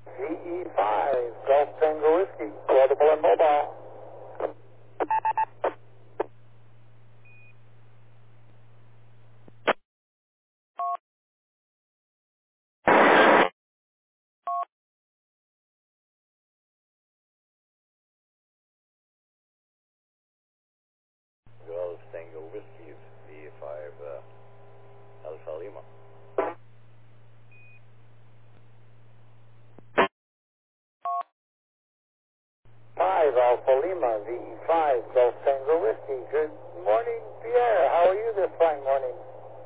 VE5, Golf Tango Whiskey, portable and mobile. 12 Tango Whiskey, V5 Alpha Lima. 5 Alpha Lima, VE5, Golf Tango Whiskey. Good morning, Pierre. How are you this fine morning?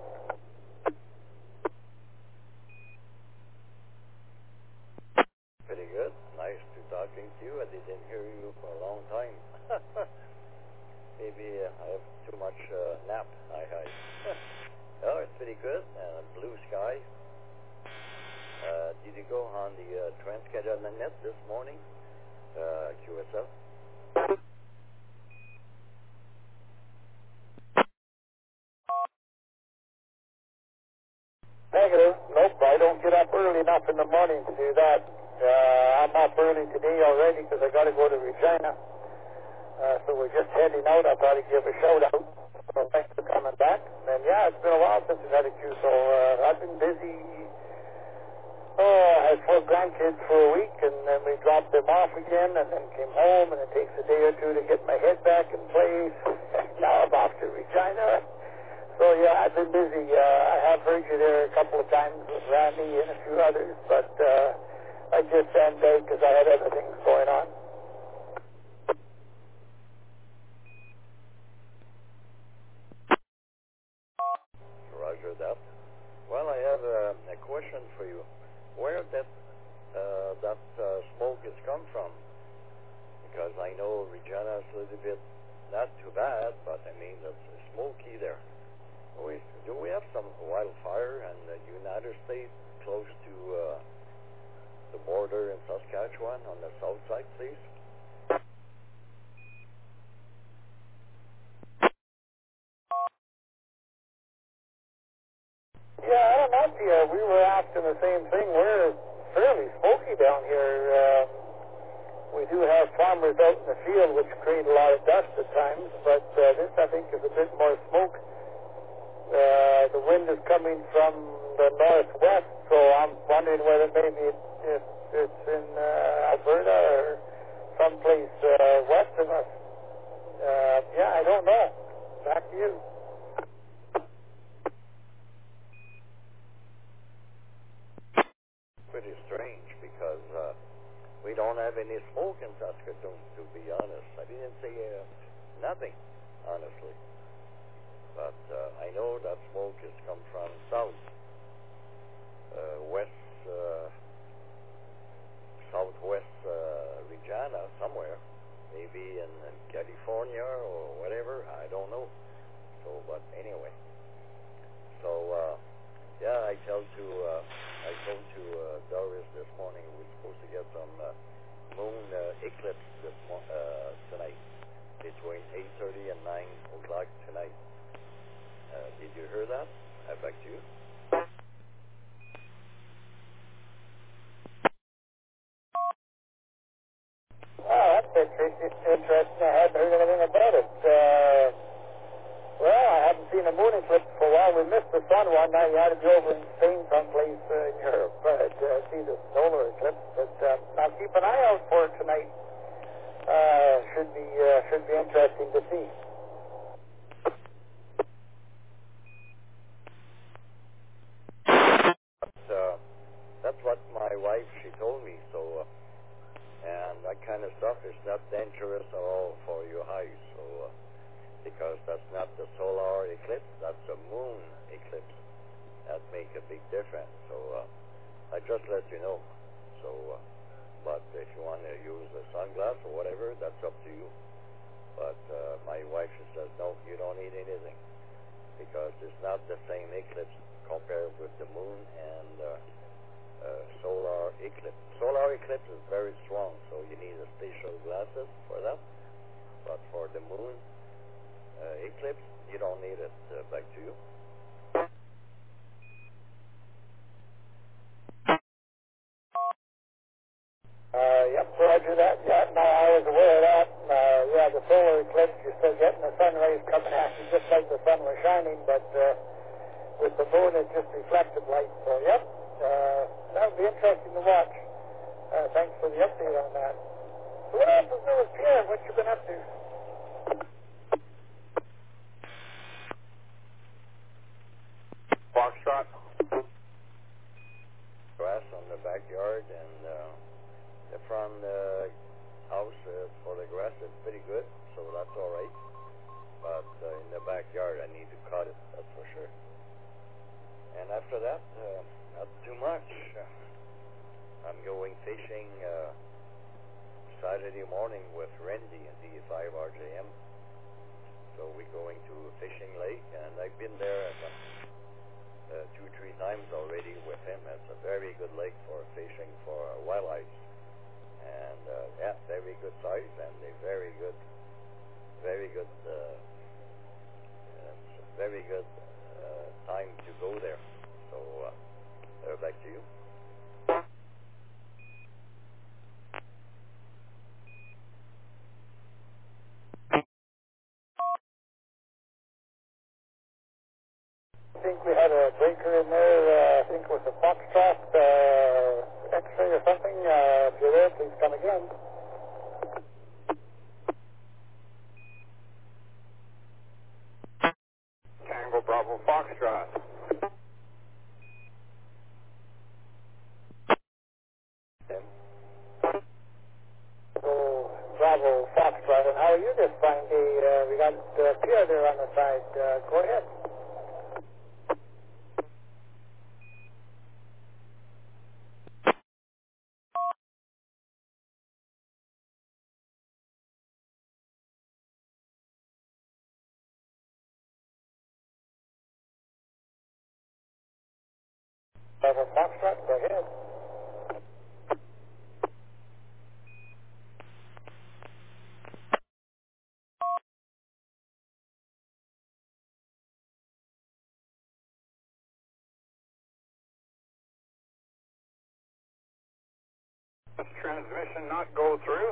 Pretty good. Nice to talking to you. I didn't hear you for a long time. Maybe I have too much nap. I Oh, it's pretty good. Blue sky. Did you go on the Trans-Canada Net this morning? QSL? Negative. Nope, I don't get up early enough in the morning to do that. I'm up early today already because I got to go to Regina. So we're just heading out. I thought I'd give a shout out. So thanks for coming back. And yeah, it's been a while since we've had a queue, so I've been busy. I had 4 grandkids for a week, and then we dropped them off again, and then came home, and it takes a day or two to get my head back in place. Now I'm off to Regina. So yeah, I've been busy. I have heard you there a couple of times with Randy and a few others, but I just sat out because I had other things going on. Roger that. Well, I have a question for you. Where that smoke has come from? Because I know Regina is a little bit not too bad, but I mean it's smoky there. Do we have some wildfire in the United States close to the border in Saskatchewan on the south side, please? Yeah, I don't know, Pierre. We were asking the same thing. We're fairly smoky down here. We do have farmers out in the field, which create a lot of dust at times, but this, I think, is a bit more smoke. The wind is coming from the northwest, so I'm wondering whether maybe it's in Alberta or someplace west of us. Yeah, I don't know. Back to you. Pretty strange because we don't have any smoke in Saskatoon, to be honest. I didn't say nothing, honestly. But I know that smoke has come from south, west, southwest Regina, somewhere. Maybe in California or whatever. I don't know. So, but anyway. So, yeah, I told to Doris this morning we're supposed to get some moon eclipse tonight between 8:30 and 9 o'clock tonight. Did you hear that? Back to you. Oh, that's interesting. I hadn't heard anything about it. Well, I haven't seen a moon eclipse for a while. We missed the sun one night. You had to be over in Spain someplace in Europe to see the solar eclipse. But I'll keep an eye out for it tonight. Should be interesting to see. But, that's what my wife she told me. So, and that kind of stuff is not dangerous at all for your eyes. So, because that's not the solar eclipse, that's a moon eclipse. That make a big difference. So, I just let you know. So, but if you want to use a sunglass or whatever, that's up to you. But my wife she says, no, you don't need anything because it's not the same eclipse compared with the moon and solar eclipse. Solar eclipse is very strong, so you need a special glasses for that. But for the moon eclipse, you don't need it. Back to you. morning, but with the moon it just reflected light. So, yep, that would be interesting to watch. Thanks for the update on that. So what else is new with Pierre? What you been up to? Foxtrot. Grass on the backyard, and the front house for the grass is pretty good, so that's all right. But in the backyard, I need to cut it, that's for sure. And after that, not too much. I'm going fishing Saturday morning with Randy at the 5RJM. So we're going to Fishing Lake, and I've been there 2-3 times already with him. It's a very good lake for fishing for wildlife. And yeah, very good size, and a very good time to go there. So back to you. I think we had a breaker in there. I think it was a Foxtrot X-ray or something. If you're there, please come again. Tango Bravo Foxtrot. So, Bravo Foxtrot. And how are you this fine day? We got Pierre there on the side. Go ahead. Bravo Foxtrot, go ahead. Transmission not go through.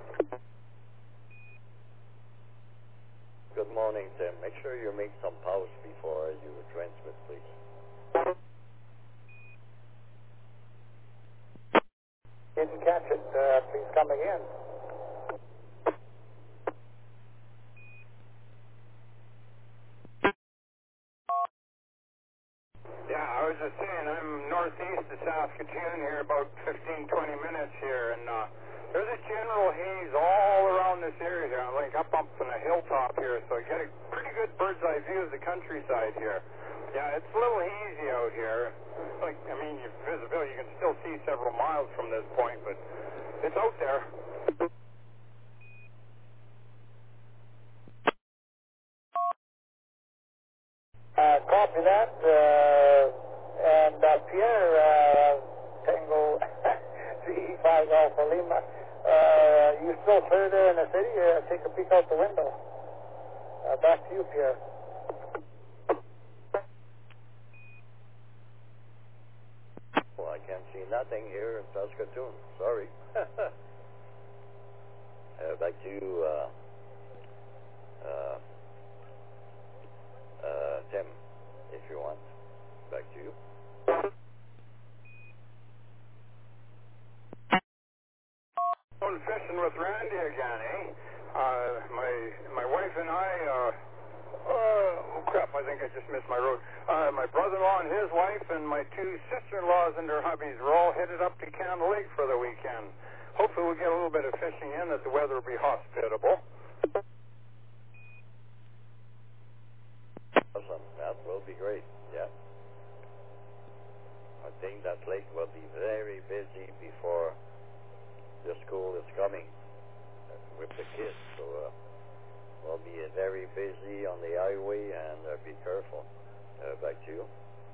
Good morning, Tim. Make sure you make some pause before you transmit, please. Didn't catch it. Please come again. Yeah, I was just saying, I'm northeast of Saskatoon here, about 15-20 minutes here, and there's a general haze all around this area here, like up on the hilltop here, so I get a pretty good bird's eye view of the countryside here. Yeah, it's a little hazy out here. Like, I mean, your visibility, you can still see several miles from this point, but it's out there. Copy that. And Pierre, Tango CE5 Alpha Lima, you still clear there in the city? Take a peek out the window. Back to you, Pierre. Well, I can't see nothing here in Saskatoon. Sorry. Back to you, Tim, if you want. Back to you. Going fishing with Randy again, eh? My wife and I, oh crap, I think I just missed my road. My brother-in-law and his wife and my two sister-in-laws and their hubbies are all headed up to Canada Lake for the weekend. Hopefully we'll get a little bit of fishing in, that the weather will be hospitable. Awesome. That will be great. Yeah. I think that lake will be very busy before the school is coming with the kids. So we'll be very busy on the highway, and be careful. Back to you.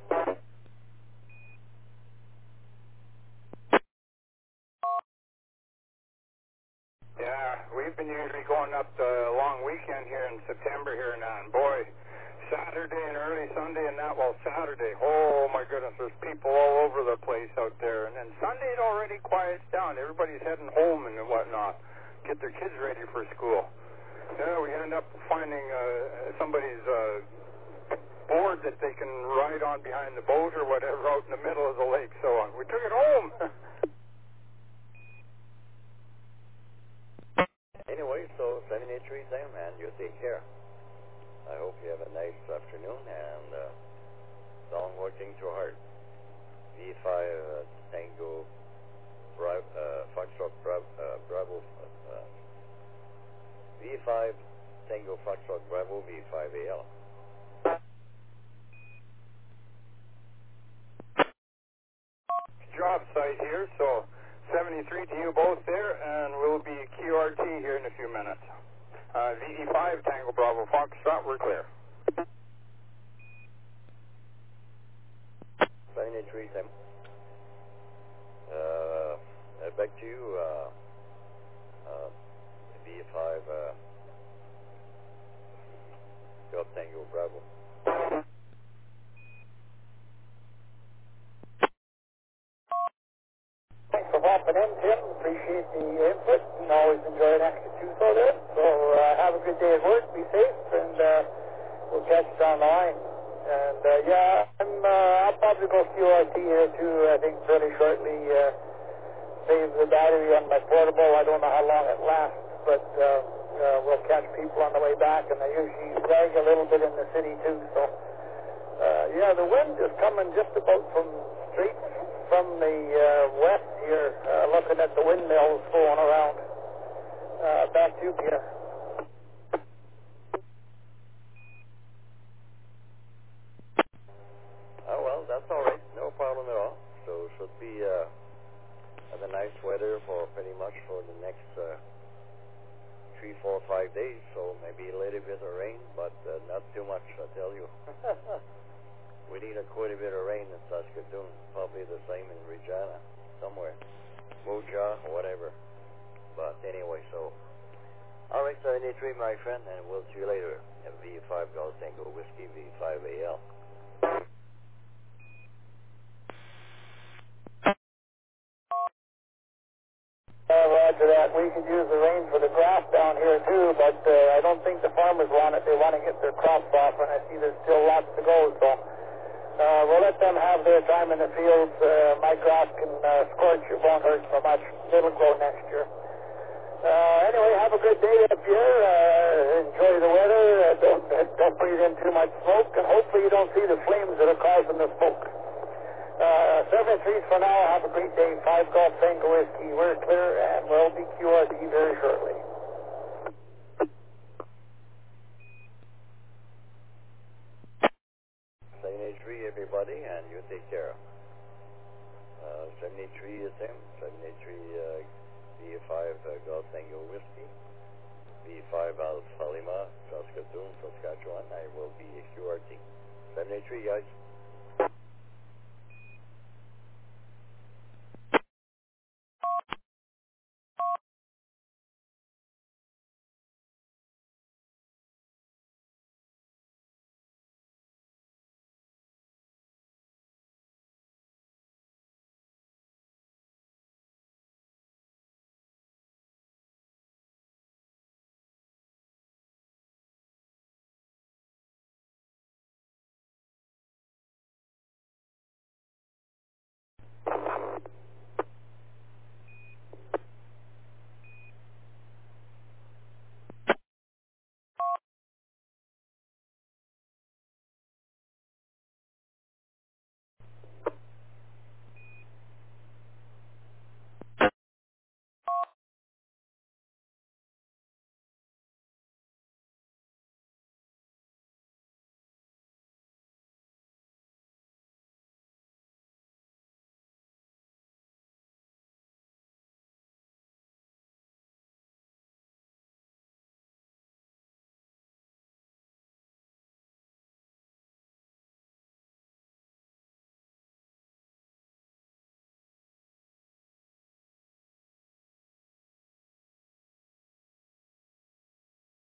Yeah, we've been usually going up the long weekend here in September here now, and boy, Saturday and early Sunday and that, well, Saturday, oh my goodness, there's people all over the place out there, and then Sunday it already quiets down. Everybody's heading home and whatnot, get their kids ready for school. Yeah, we ended up finding somebody's board that they can ride on behind the boat or whatever out in the middle of the lake. So we took it home. Anyway, so 73 time, and you take care. I hope you have a nice afternoon, and don't working too hard. V5 Tango Foxtrot Bravo V5 Tango Foxtrot Bravo V5AL. Job site here, so 73 to you both there, and we'll be QRT here in a few minutes. VE5 Tango Bravo Foxtrot, we're clear. 73 time. Back to you, V5 Golf Tango Bravo. Thanks for popping in, Tim. Appreciate the input and always enjoy an extra two-so there. So have a good day at work, be safe, and we'll catch you down the line. And I'll probably go QRT here too, I think fairly shortly. Save the battery on my portable. I don't know how long it lasts, but we'll catch people on the way back, and I usually drag a little bit in the city too. So the wind is coming just about straight from the west here, looking at the windmills going around. Back to you, Peter. Oh, well, that's all right. No problem at all. So should be have a nice weather for pretty much for the next 3, 4, 5 days. So maybe a little bit of rain, but not too much, I tell you. We need quite a bit of rain in Saskatoon. Probably the same in Regina, somewhere. Moja, or whatever. But anyway, so. All right, 73, my friend, and we'll see you later. V5 Golf Tango Whiskey V5AL. Roger that. We could use the rain for the grass down here too, but I don't think the farmers want it. They want to get their crops off, and I see there's still lots to go. So we'll let them have their time in the fields. My grass can scorch. It won't hurt so much. It'll grow next year. Anyway, have a good day up here. Enjoy the weather. Don't breathe in too much smoke, and hopefully you don't see the flames that are causing the smoke. 73 for now. Have a great day. 5 Golf Tango Whiskey. We're clear, and we'll be QRT very shortly. 73, everybody, and you take care. 73 is him. 73 V5 Golf Tango Whiskey. V5 Alpha Lima, Saskatoon, Saskatchewan. I will be QRT. 73, guys.